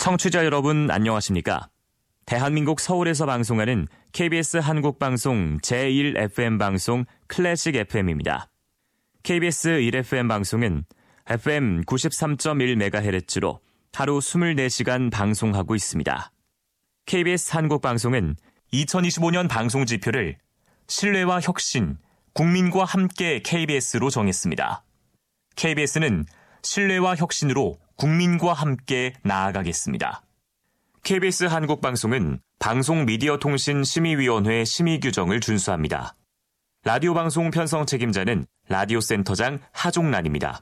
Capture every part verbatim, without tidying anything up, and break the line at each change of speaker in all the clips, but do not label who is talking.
청취자 여러분 안녕하십니까? 대한민국 서울에서 방송하는 케이비에스 한국방송 제일 에프엠 방송 클래식 에프엠입니다. 케이비에스 일 에프엠 방송은 에프엠 구십삼 점 일 메가헤르츠로 하루 이십사 시간 방송하고 있습니다. 케이비에스 한국방송은 이천이십오 년 방송 지표를 신뢰와 혁신, 국민과 함께 케이비에스로 정했습니다. 케이비에스는 신뢰와 혁신으로 국민과 함께 나아가겠습니다. 케이비에스 한국방송은 방송미디어통신심의위원회 심의 규정을 준수합니다. 라디오 방송 편성 책임자는 라디오센터장 하종란입니다.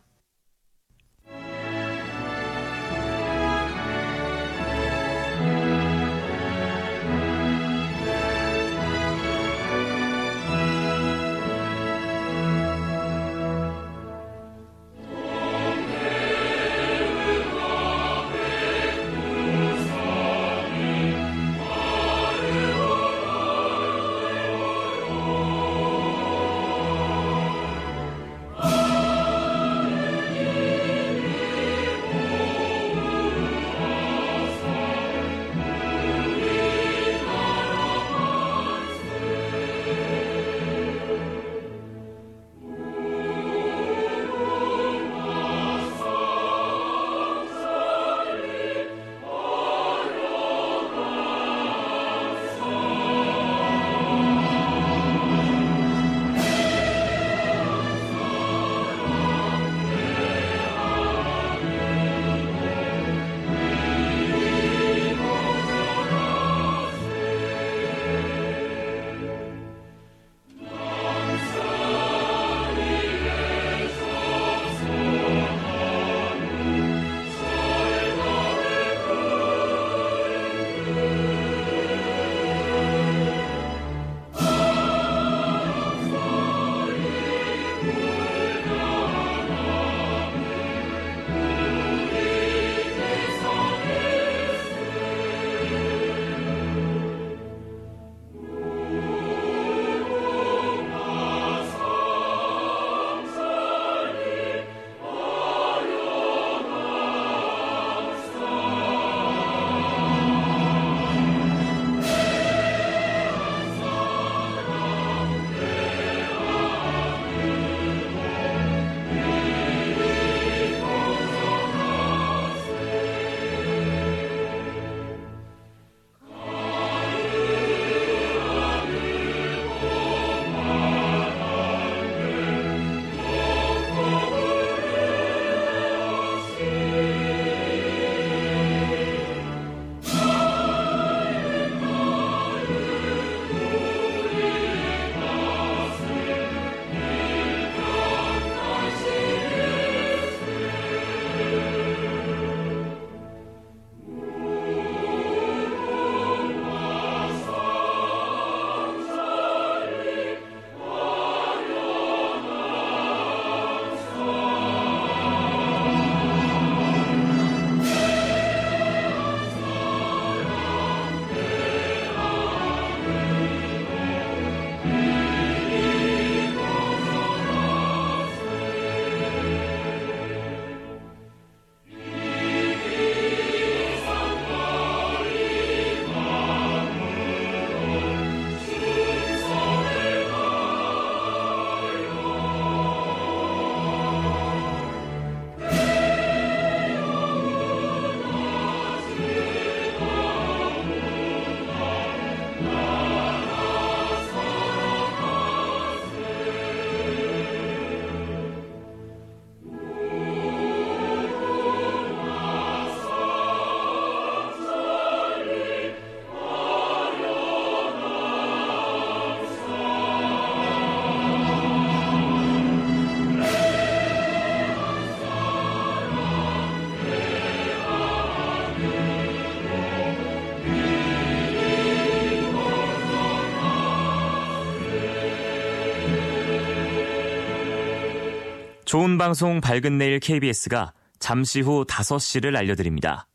좋은 방송 밝은 내일 케이비에스가 잠시 후 다섯 시를 알려드립니다.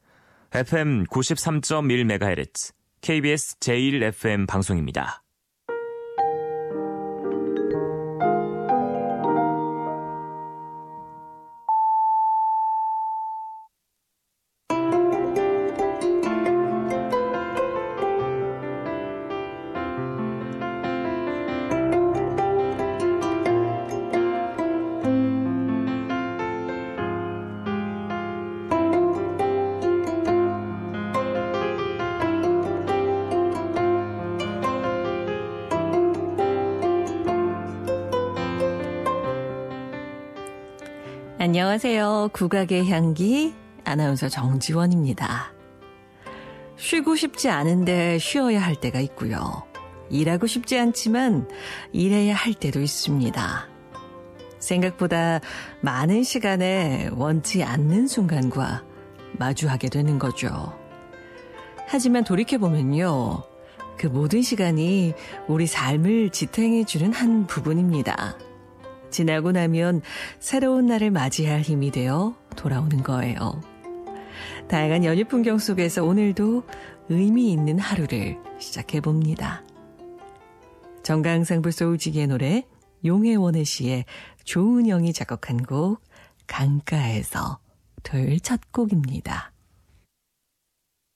에프엠 구십삼 점 일 메가헤르츠 케이비에스 제일 에프엠 방송입니다.
안녕하세요. 국악의 향기 아나운서 정지원입니다. 쉬고 싶지 않은데 쉬어야 할 때가 있고요. 일하고 싶지 않지만 일해야 할 때도 있습니다. 생각보다 많은 시간에 원치 않는 순간과 마주하게 되는 거죠. 하지만 돌이켜보면요. 그 모든 시간이 우리 삶을 지탱해주는 한 부분입니다. 지나고 나면 새로운 날을 맞이할 힘이 되어 돌아오는 거예요. 다양한 연휴 풍경 속에서 오늘도 의미 있는 하루를 시작해봅니다. 정강상불 소울지기의 노래 용혜원의 시에 조은영이 작곡한 곡 강가에서 토요일 첫 곡입니다.